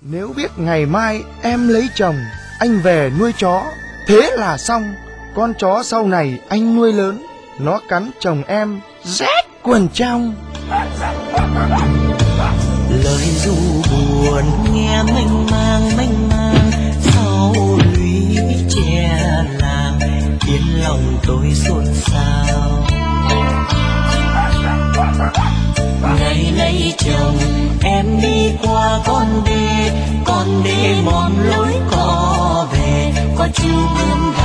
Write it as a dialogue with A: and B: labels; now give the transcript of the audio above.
A: Nếu biết ngày mai em lấy chồng, anh về nuôi chó, thế là xong. Con chó sau này anh nuôi lớn, nó cắn chồng em rét quần trong.
B: Lời ru buồn nghe mênh mang sau lũy che làng, khiến lòng tôi xôn xao. Ngày lấy chồng em đi qua con đê mòn lối cò về, qua chu bướm